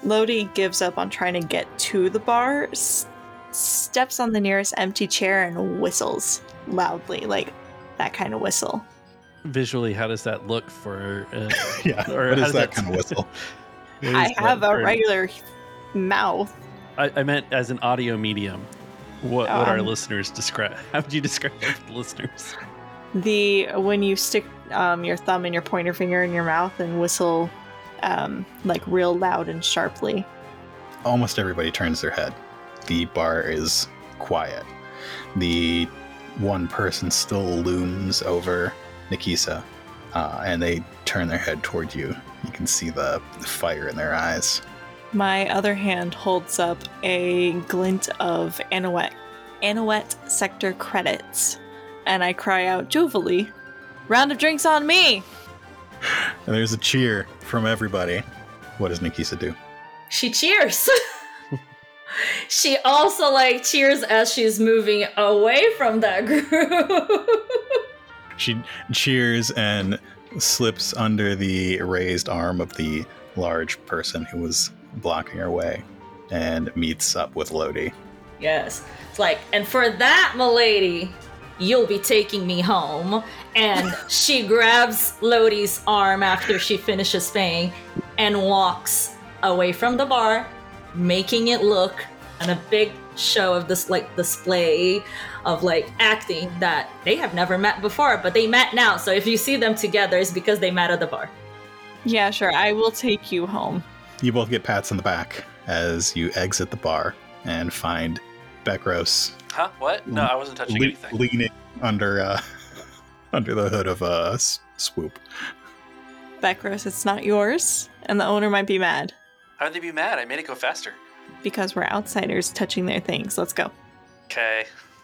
Lodi gives up on trying to get to the bar, steps on the nearest empty chair and whistles loudly, like that kind of whistle. Visually, how does that look for... Yeah, or what how is does that kind of whistle? I have a regular mouth. I meant as an audio medium. What would our listeners describe? How would you describe it for the listeners? When you stick your thumb and your pointer finger in your mouth and whistle like real loud and sharply. Almost everybody turns their head. The bar is quiet. The one person still looms over Nikisa, and they turn their head toward you. You can see the fire in their eyes. My other hand holds up a glint of Anuet sector credits, and I cry out jovially, "Round of drinks on me!" And there's a cheer from everybody. What does Nikisa do? She cheers. She also cheers as she's moving away from that group. She cheers and slips under the raised arm of the large person who was blocking her way and meets up with Lodi. Yes. It's and for that, milady, you'll be taking me home. And she grabs Lodi's arm after she finishes paying and walks away from the bar, making it look and a big show of this display of acting that they have never met before, but they met now. So if you see them together, it's because they met at the bar. Yeah, sure. I will take you home. You both get pats on the back as you exit the bar and find Bekros. Huh? What? No, I wasn't touching anything. Leaning under under the hood of Swoop. Bekros, it's not yours, and the owner might be mad. How would they be mad? I made it go faster. Because we're outsiders touching their things. Let's go. Okay.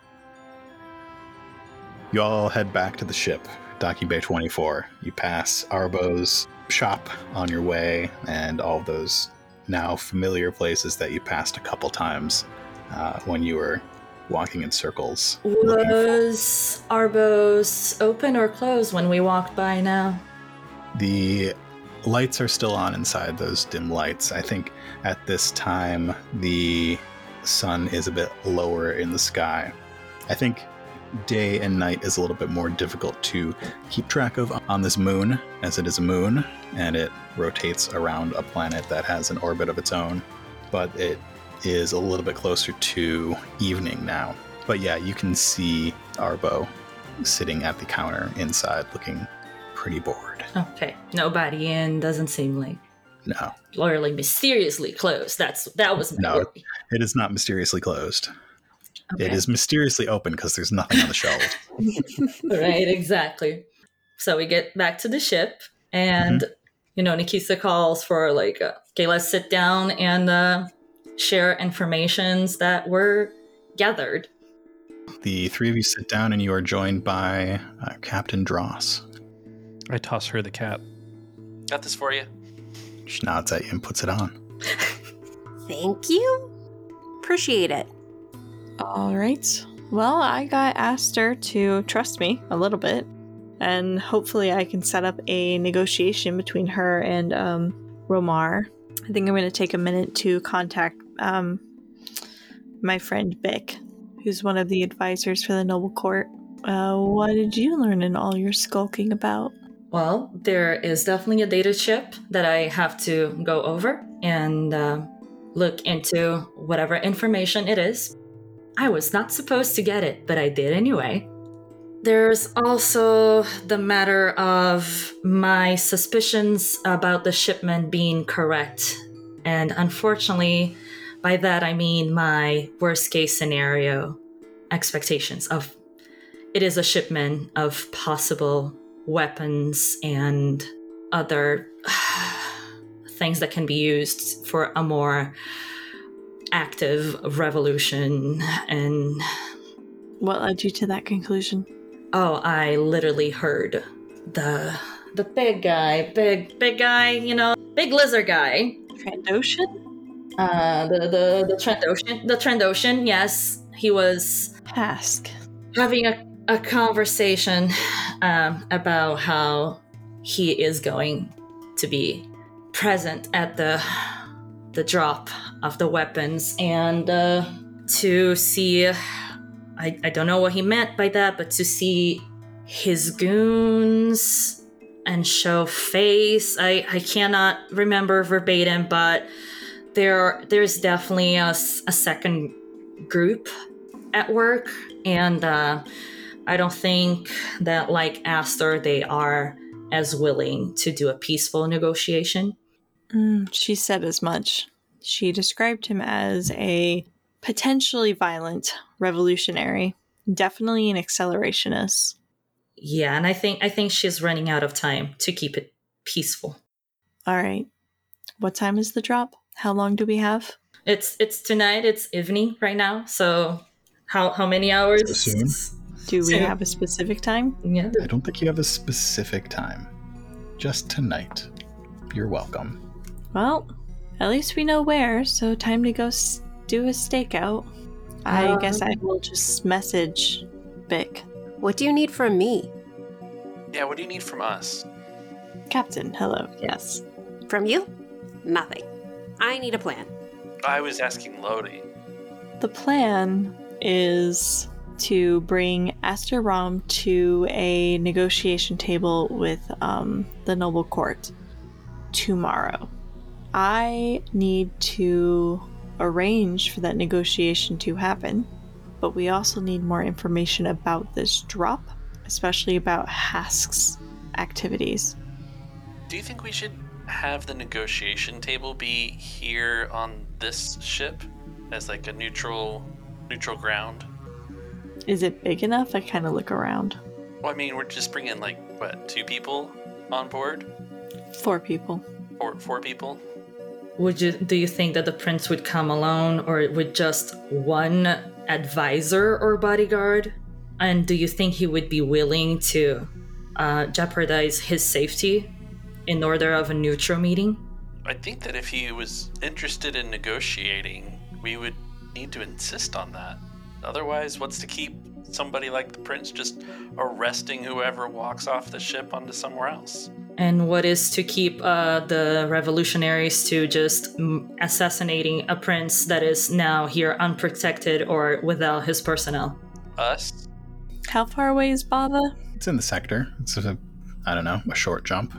You all head back to the ship, Docking Bay 24. You pass Arbo's shop on your way and all of those now familiar places that you passed a couple times when you were walking in circles. Was Arbo's open or closed when we walked by now? The lights are still on inside, those dim lights. I think at this time the sun is a bit lower in the sky. I think day and night is a little bit more difficult to keep track of on this moon, as it is a moon and it rotates around a planet that has an orbit of its own, but it is a little bit closer to evening now. But yeah, you can see Arbo sitting at the counter inside looking pretty bored. Okay, nobody in, doesn't seem like. No. Literally mysteriously closed. That was my No, it is not mysteriously closed. Okay. It is mysteriously open because there's nothing on the shelves. Right, exactly. So we get back to the ship, and Nikisa calls for okay, let's sit down and share informations that were gathered. The three of you sit down, and you are joined by Captain Dross. I toss her the cap. Got this for you. She nods at you and puts it on. Thank you. Appreciate it. All right. Well, I got Aster to trust me a little bit, and hopefully I can set up a negotiation between her and Romar. I think I'm going to take a minute to contact my friend Bick, who's one of the advisors for the Noble Court. What did you learn in all your skulking about? Well, there is definitely a data chip that I have to go over and look into whatever information it is. I was not supposed to get it, but I did anyway. There's also the matter of my suspicions about the shipment being correct. And unfortunately, by that I mean my worst case scenario expectations of it is a shipment of possible weapons and other things that can be used for a more active revolution. And what led you to that conclusion? Oh, I literally heard the big guy, big guy, big lizard guy. Trandoshan? The Trandoshan, yes. He was Ask. having a conversation about how he is going to be present at the the drop of the weapons and to see, I don't know what he meant by that, but to see his goons and show face. I cannot remember verbatim, but there's definitely a second group at work, and I don't think that, like Aster, they are as willing to do a peaceful negotiation. She said as much. She described him as a potentially violent revolutionary, definitely an accelerationist. Yeah, and I think she's running out of time to keep it peaceful. All right. What time is the drop? How long do we have? It's tonight. It's evening right now. So how many hours? So soon? Do we have a specific time? Yeah. I don't think you have a specific time. Just tonight. You're welcome. Well, at least we know where, so time to go do a stakeout. I guess I will just message Vic. What do you need from me? Yeah, what do you need from us? Captain, hello, yes. From you? Nothing. I need a plan. I was asking Lodi. The plan is to bring Aster Ram to a negotiation table with the noble court tomorrow. I need to arrange for that negotiation to happen, but we also need more information about this drop, especially about Hask's activities. Do you think we should have the negotiation table be here on this ship as like a neutral ground? Is it big enough? I kind of look around. Well, I mean, we're just bringing like, what, 2 people on board? 4 people. Four people? Do you think that the prince would come alone, or with just one advisor or bodyguard? And do you think he would be willing to jeopardize his safety in order of a neutral meeting? I think that if he was interested in negotiating, we would need to insist on that. Otherwise, what's to keep somebody like the prince just arresting whoever walks off the ship onto somewhere else? And what is to keep the revolutionaries to just assassinating a prince that is now here unprotected or without his personnel? Us? How far away is Bava? It's in the sector. It's a short jump.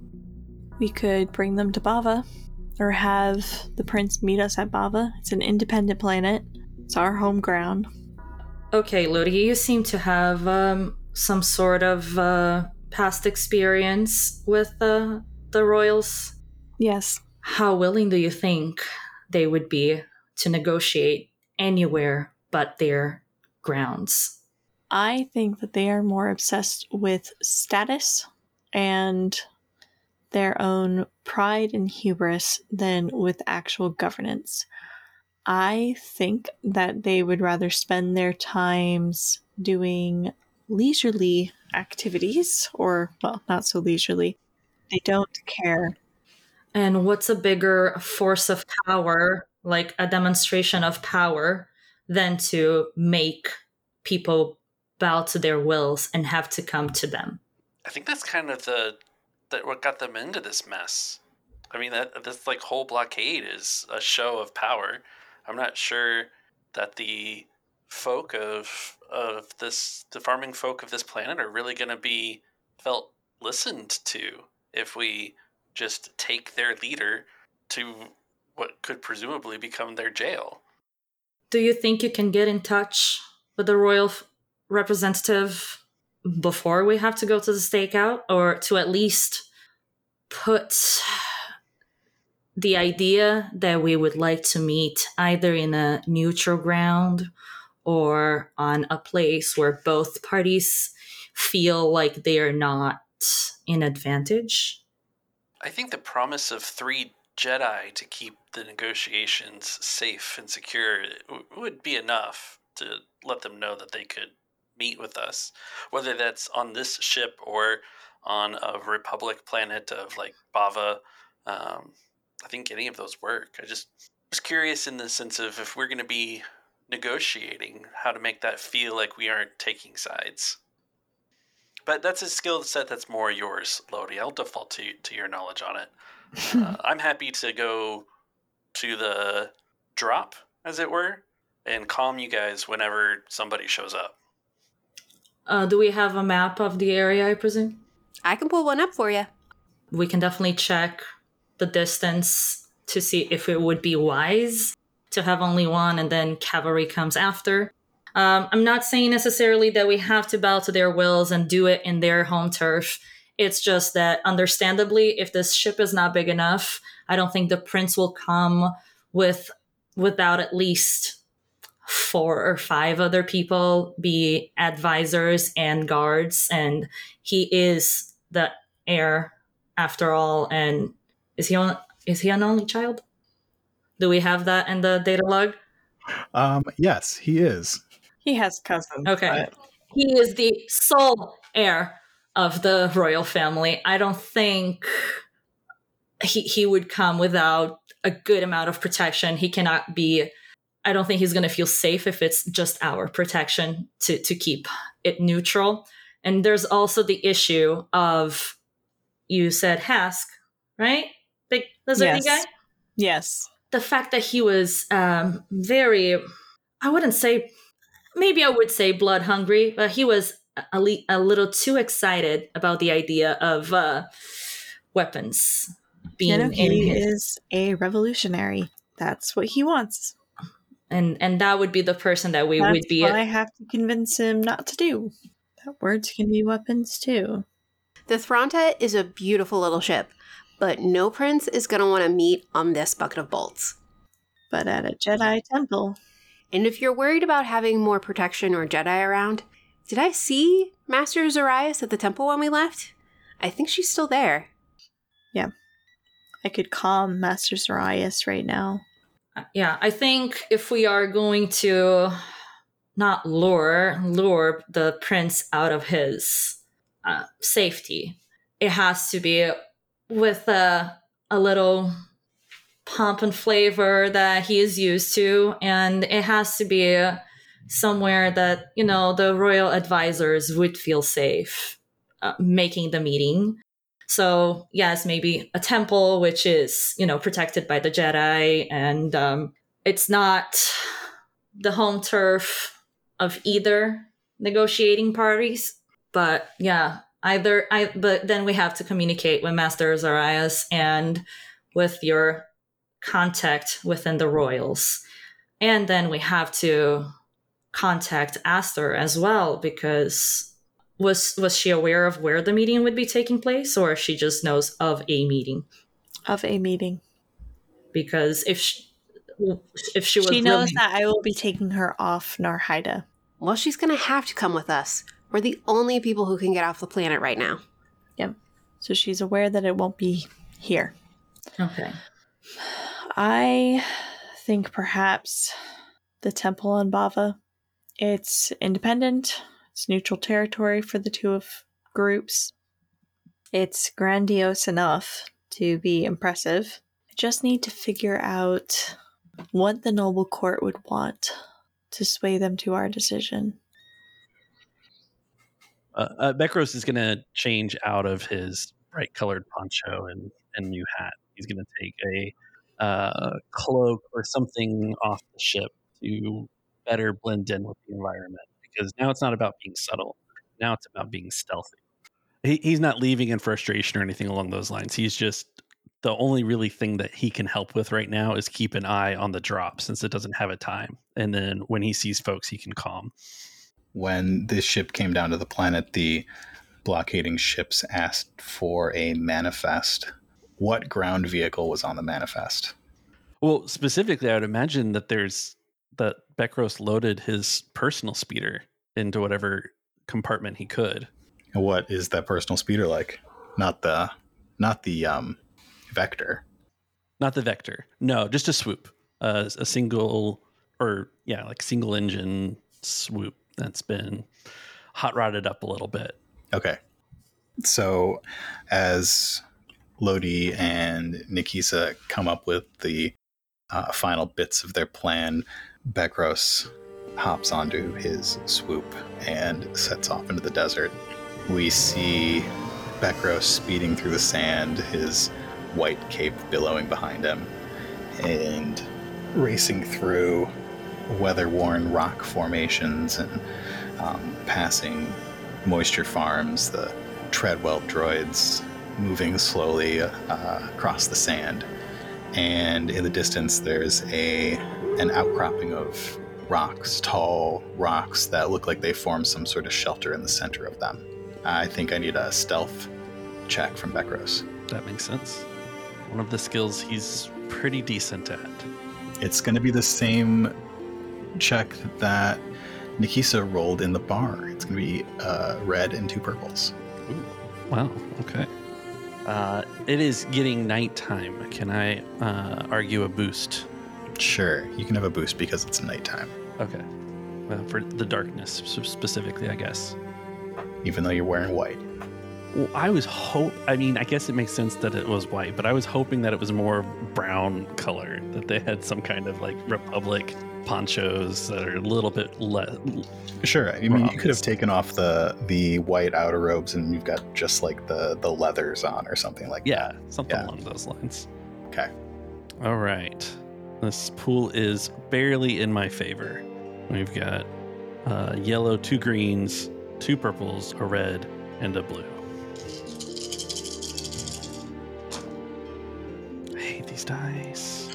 We could bring them to Bava, or have the prince meet us at Bava. It's an independent planet. It's our home ground. Okay, Lodi, you seem to have some sort of past experience with the royals. Yes. How willing do you think they would be to negotiate anywhere but their grounds? I think that they are more obsessed with status and their own pride and hubris than with actual governance. I think that they would rather spend their times doing leisurely activities, or, well, not so leisurely. They don't care. And what's a bigger force of power, like a demonstration of power, than to make people bow to their wills and have to come to them? I think that's kind of what got them into this mess. I mean, this like whole blockade is a show of power. I'm not sure that the folk of this, the farming folk of this planet, are really going to be felt listened to if we just take their leader to what could presumably become their jail. Do you think you can get in touch with the royal representative before we have to go to the stakeout, or to at least put the idea that we would like to meet either in a neutral ground or on a place where both parties feel like they are not in advantage? I think the promise of 3 Jedi to keep the negotiations safe and secure would be enough to let them know that they could meet with us, whether that's on this ship or on a Republic planet of like Bava. I think any of those work. I just was curious in the sense of if we're going to be negotiating, how to make that feel like we aren't taking sides. But that's a skill set that's more yours, Lodi. I'll default to your knowledge on it. I'm happy to go to the drop, as it were, and calm you guys whenever somebody shows up. Do we have a map of the area, I presume? I can pull one up for you. We can definitely check the distance to see if it would be wise to have only one and then cavalry comes after. I'm not saying necessarily that we have to bow to their wills and do it in their home turf. It's just that, understandably, if this ship is not big enough, I don't think the prince will come without at least 4 or 5 other people be advisors and guards, and he is the heir after all. And is he an only child? Do we have that in the data log? Yes, he is. He has cousins. Okay. But He is the sole heir of the royal family. I don't think he would come without a good amount of protection. He cannot be... I don't think he's going to feel safe if it's just our protection to keep it neutral. And there's also the issue of, you said Hask, right? Big lizardy Yes. guy? yes. The fact that he was very, I wouldn't say, maybe I would say blood hungry, but he was a little too excited about the idea of weapons being in He his... is a revolutionary. That's what he wants. And that would be the person that we That's would be... what I have to convince him not to do. That words can be weapons too. The Thronta is a beautiful little ship, but no prince is going to want to meet on this bucket of bolts. But at a Jedi temple, And if you're worried about having more protection or Jedi around, did I see Master Zarias at the temple when we left? I think she's still there. I could calm Master Zarias right now. Yeah, I think if we are going to not lure the prince out of his safety, it has to be with a little pomp and flavor that he is used to, and it has to be somewhere that, the royal advisors would feel safe making the meeting. So yes, maybe a temple, which is, protected by the Jedi, and it's not the home turf of either negotiating parties. But yeah, but then we have to communicate with Master Zarias and with your contact within the royals. And then we have to contact Aster as well, because was she aware of where the meeting would be taking place, or she just knows of a meeting? Of a meeting. Because if she was, She knows that I will be taking her off Narhida. Well, she's going to have to come with us. We're the only people who can get off the planet right now. Yep. So she's aware that it won't be here. Okay. I think perhaps the temple on Bava. It's independent. It's neutral territory for the two groups. It's grandiose enough to be impressive. I just need to figure out what the noble court would want to sway them to our decision. Bekros is going to change out of his bright-colored poncho and new hat. He's going to take a cloak or something off the ship to better blend in with the environment. Because now it's not about being subtle. Now it's about being stealthy. He's not leaving in frustration or anything along those lines. He's just, the only really thing that he can help with right now is keep an eye on the drop, since it doesn't have a time. And then when he sees folks, he can calm. When this ship came down to the planet, the blockading ships asked for a manifest. What ground vehicle was on the manifest? Well, specifically, I would imagine that that Bekros loaded his personal speeder into whatever compartment he could. What is that personal speeder like? Not the Vector. Not the Vector. No, just a swoop. A single engine swoop that's been hot rodded up a little bit. Okay. So as Lodi and Nikisa come up with the final bits of their plan, Bekros hops onto his swoop and sets off into the desert. We see Bekros speeding through the sand, his white cape billowing behind him. and racing through weather-worn rock formations and passing moisture farms, the Treadwell droids moving slowly across the sand. And in the distance, there's an outcropping of rocks, tall rocks that look like they form some sort of shelter in the center of them. I think I need a stealth check from Bekros. That makes sense. One of the skills he's pretty decent at. It's going to be the same check that Nikisa rolled in the bar. It's going to be red and 2 purples. Ooh, wow, okay. It is getting nighttime. Can I argue a boost? Sure, you can have a boost because it's nighttime. Okay. For the darkness specifically, I guess. Even though you're wearing white. Well, I guess it makes sense that it was white, but I was hoping that it was more brown color, that they had some kind of like Republic ponchos that are a little bit less. Sure, I mean, you could have taken off the white outer robes and you've got just like the leathers on or something like that. Yeah, something along those lines. Okay. All right. This pool is barely in my favor. We've got yellow, 2 greens, 2 purples, a red, and a blue. I hate these dice.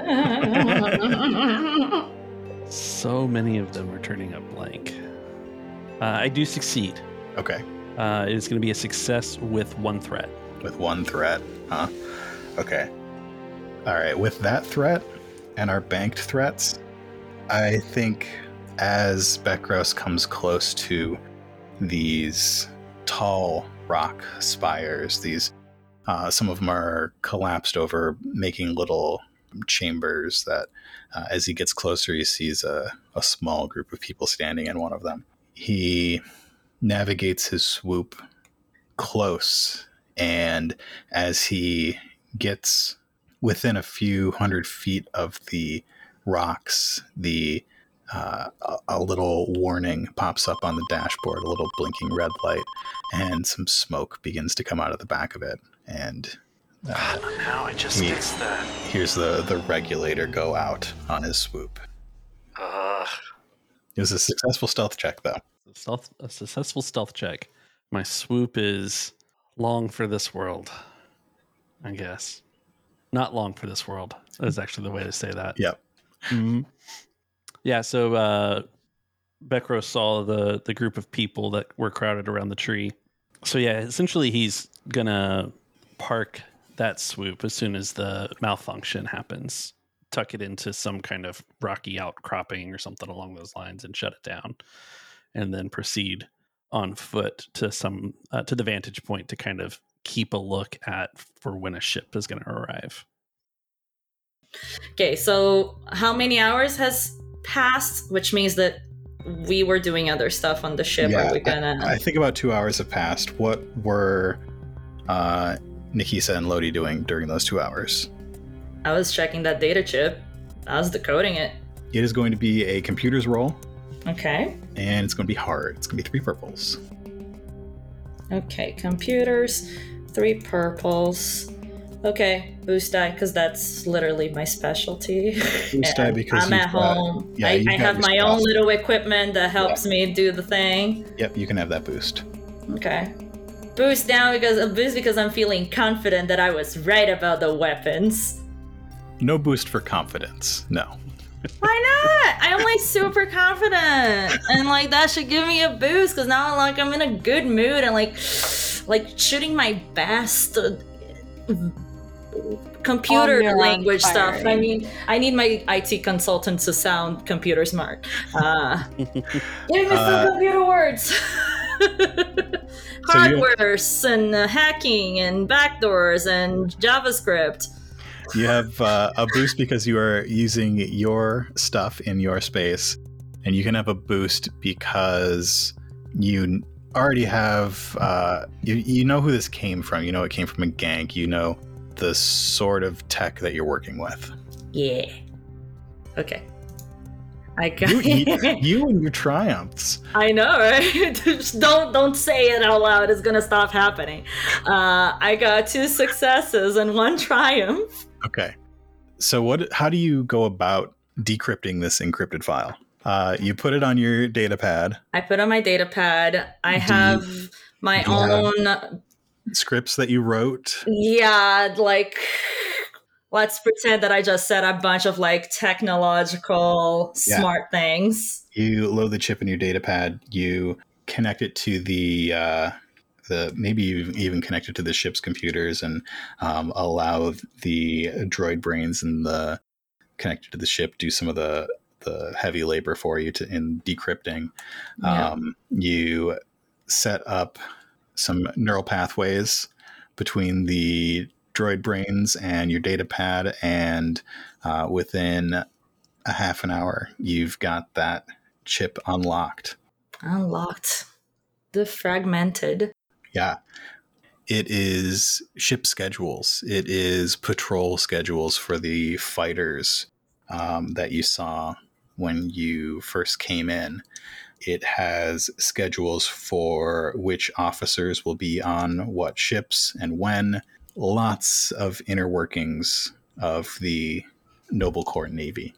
So many of them are turning up blank. I do succeed. Okay. It's going to be a success with 1 threat. With 1 threat, huh? Okay. All right, with that threat and our banked threats, I think as Bekros comes close to these tall rock spires, these some of them are collapsed over, making little chambers that as he gets closer, he sees a small group of people standing in one of them. He navigates his swoop close, and as he gets within a few hundred feet of the rocks, a little warning pops up on the dashboard, a little blinking red light, and some smoke begins to come out of the back of it. And now I just fixed that. Here's the regulator go out on his swoop. It was a successful stealth check, though. A successful stealth check. My swoop is long for this world, I guess. Not long for this world is actually the way to say that. Yep. Mm-hmm. Yeah, so Bekros saw the group of people that were crowded around the tree. So yeah, essentially he's going to park that swoop as soon as the malfunction happens. Tuck it into some kind of rocky outcropping or something along those lines and shut it down. And then proceed on foot to to the vantage point to kind of keep a look at for when a ship is going to arrive. Okay, so how many hours has passed? Which means that we were doing other stuff on the ship. Yeah, Are we gonna? I think about 2 hours have passed. What were Nikisa and Lodi doing during those 2 hours? I was checking that data chip. I was decoding it. It is going to be a computer's roll. Okay. And it's going to be hard. It's going to be 3 purples. Okay, computers, 3 purples. Okay, boost die, because that's literally my specialty. Boost die because I'm at home. I have my own little equipment that helps me do the thing. Yep, you can have that boost. Okay. Boost because I'm feeling confident that I was right about the weapons. No boost for confidence. No. Why not? I'm like super confident, and like that should give me a boost because now I'm in a good mood and like shooting my best computer language stuff. I mean, I need my IT consultant to sound computer smart. Give me some computer words. Hardwares and hacking and backdoors and JavaScript. You have a boost because you are using your stuff in your space, and you can have a boost because you already have, you know who this came from. You know it came from a gank. You know the sort of tech that you're working with. Yeah. Okay. I got you and your triumphs. I know, right? Just don't say it out loud. It's gonna stop happening. I got 2 successes and 1 triumph. Okay. So how do you go about decrypting this encrypted file? You put it on your data pad. I put on my data pad. I have my own scripts that you wrote. Yeah, like let's pretend that I just said a bunch of like technological smart things. You load the chip in your data pad. You connect it to the maybe you even connect it to the ship's computers and allow the droid brains and the connected to the ship do some of the heavy labor for you in decrypting. You set up some neural pathways between the droid brains and your data pad, and within a half an hour, you've got that chip unlocked. Defragmented. Yeah. It is ship schedules. It is patrol schedules for the fighters that you saw when you first came in. It has schedules for which officers will be on what ships and when. Lots of inner workings of the Noble Court Navy.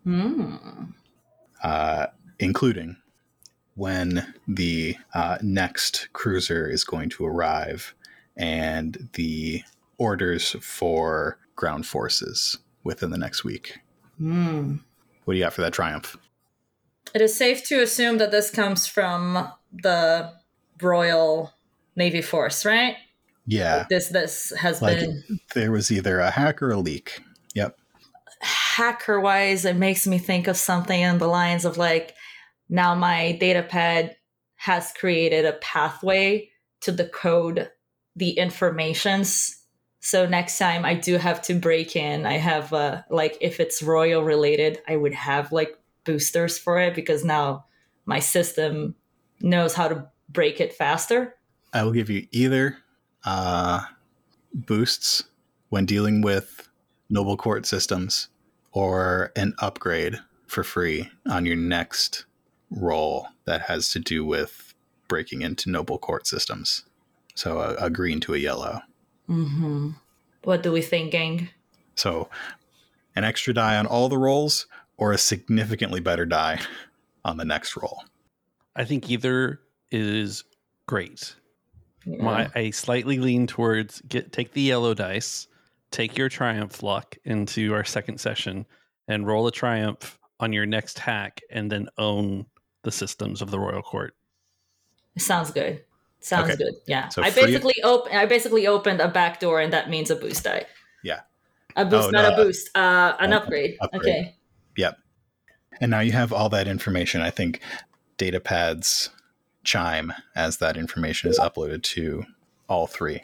Including when the next cruiser is going to arrive and the orders for ground forces within the next week. What do you got for that triumph? It is safe to assume that this comes from the Royal Navy Force, right? Yeah. This has been... There was either a hack or a leak. Yep. Hacker-wise, it makes me think of something in the lines of like, now my data pad has created a pathway to decode the informations. So next time I do have to break in, I have if it's royal related, I would have like boosters for it because now my system knows how to break it faster. I will give you either boosts when dealing with Noble Court systems or an upgrade for free on your next roll that has to do with breaking into Noble Court systems. So a green to a yellow. Mm-hmm. What do we thinking? So an extra die on all the rolls or a significantly better die on the next roll? I think either is great. Yeah. I slightly lean towards take the yellow dice, take your triumph luck into our second session, and roll a triumph on your next hack, and then own the systems of the Royal Court. Sounds good. Sounds good. Yeah. So I basically opened a back door, and that means a boost die. Yeah. A boost, not a boost. An upgrade. Okay. Yep. And now you have all that information. I think datapads chime as that information is uploaded to all three.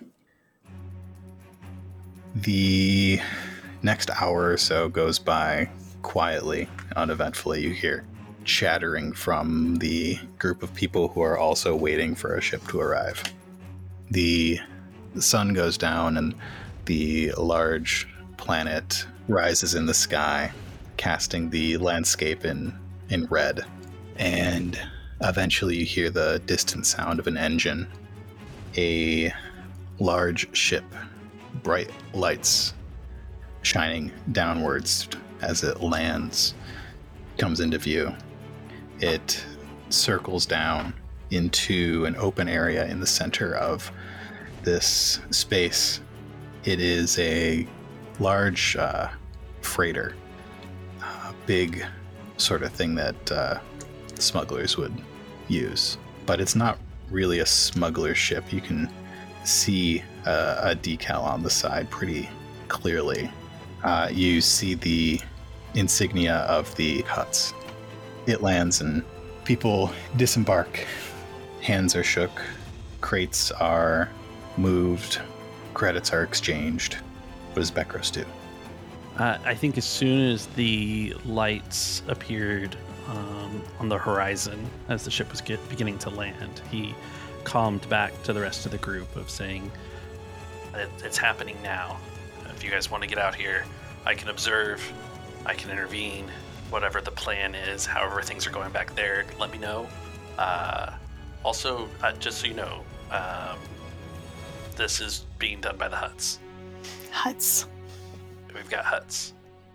The next hour or so goes by quietly, uneventfully. You hear chattering from the group of people who are also waiting for a ship to arrive. The sun goes down and the large planet rises in the sky, casting the landscape in red. And eventually you hear the distant sound of an engine. A large ship, bright lights shining downwards as it lands, comes into view. It circles down into an open area in the center of this space. It is a large freighter, a big sort of thing that smugglers would use. But it's not really a smuggler ship. You can see a decal on the side pretty clearly. You see the insignia of the Huts. It lands and people disembark. Hands are shook. Crates are moved. Credits are exchanged. What does Bekros do? I think as soon as the lights appeared on the horizon as the ship was beginning to land, he calmed back to the rest of the group of saying, it's happening now. If you guys want to get out here, I can observe, I can intervene, whatever the plan is, however things are going back there, let me know. Also, just so you know, this is being done by the Huts. Huts. We've got Huts.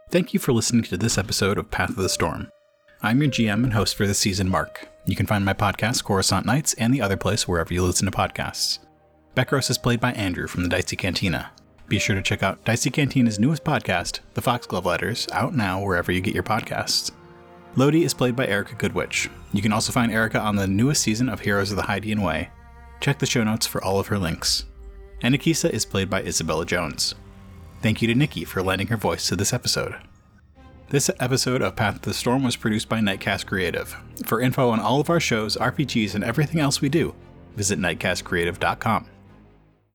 Thank you for listening to this episode of Path of the Storm. I'm your GM and host for this season, Mark. You can find my podcast, Coruscant Nights, and The Other Place wherever you listen to podcasts. Bekros is played by Andrew from the Dicey Cantina. Be sure to check out Dicey Cantina's newest podcast, The Foxglove Letters, out now wherever you get your podcasts. Lodi is played by Erica Goodwitch. You can also find Erica on the newest season of Heroes of the Hydean Way. Check the show notes for all of her links. And Akisa is played by Isabella Jones. Thank you to Nikki for lending her voice to this episode. This episode of Path of the Storm was produced by Nightcast Creative. For info on all of our shows, RPGs, and everything else we do, visit nightcastcreative.com.